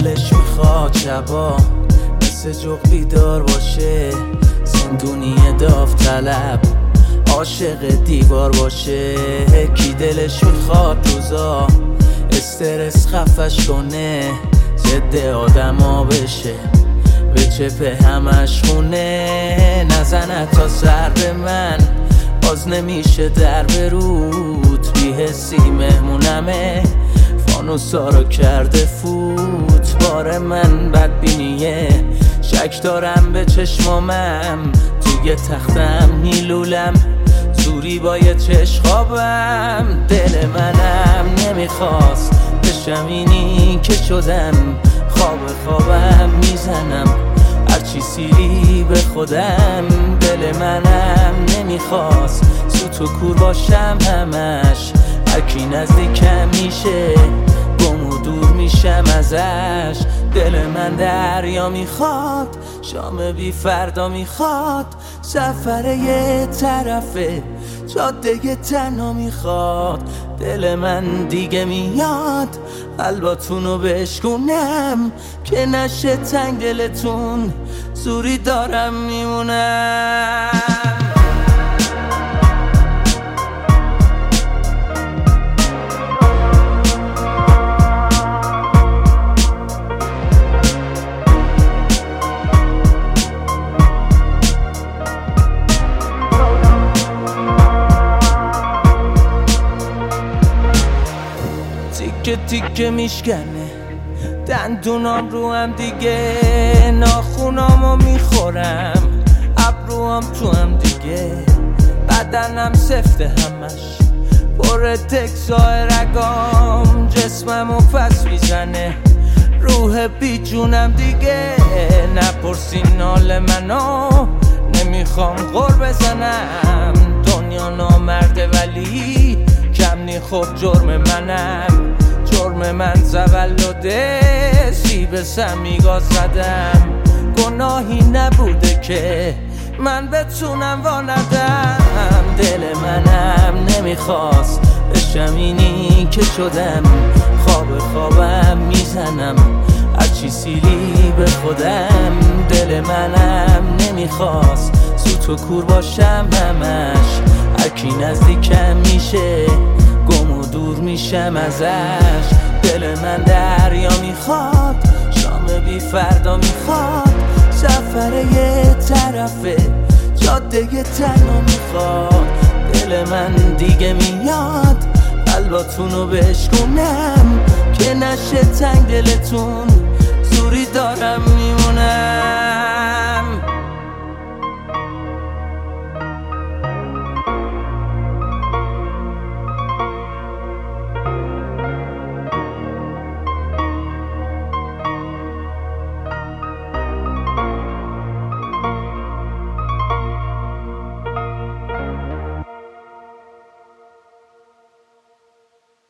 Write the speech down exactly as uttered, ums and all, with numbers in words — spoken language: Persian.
دلش میخواد شبا مثل جغ بیدار باشه، زندونی داوطلب عاشق دیوار باشه. کی دلش میخواد روزا استرس خفش کنه، ضد آدما بشه به چپه همش خونه. نزنه تا سر به من باز نمیشه در برود، بی‌حسی مهمونمه فانوسا رو کرده فوت. بار من بدبینیه شک دارم به چشمامم، توی تختم میلولم زوری با یه چشم خوابم. دل منم نمیخواست بشم اینی که شدم، خواب خوابم میزنم هرچی سیری به خودم. دل منم نمیخواست سوت و کور باشم همش، هرکی نزدیکم میشه گم و دور میشم ازش. دل من دریا میخواد شام بی فردا میخواد، سفر یه طرفه جاده تنها میخواد. دل من دیگه میاد قلباتونو بشکونم که نشه تنگ دلتون، زوری دارم میمونم. تیکه تیکه میشکنه دندونام رو هم دیگه، ناخونامو میخورم ابروام تو هم دیگه. بدنم سفته همش پر تکسای رگام، جسممو پس میزنه روح بی جونم دیگه. نپرسین حال منو نمیخوام غر بزنم، دنیا نامرده ولی کم نی خب جرم منم. جرم من تولده سیب سمیگا زدم، گناهی نبوده که من بتونم واندم. دل منم نمیخواست بشم اینی که شدم، خواب خوابم میزنم هرچی سیری به خودم. دل منم نمیخواست سوت و کور باشم همش، هرکی نزدیکم میشه گم و دور میشم ازش. دل من دریا میخواد شام بی فردا میخواد، سفر یه طرفه جاده تنها میخواد. دل من دیگه میاد قلباتونو بشکونم که نشه تنگ دلتون، زوری دارم میمونم.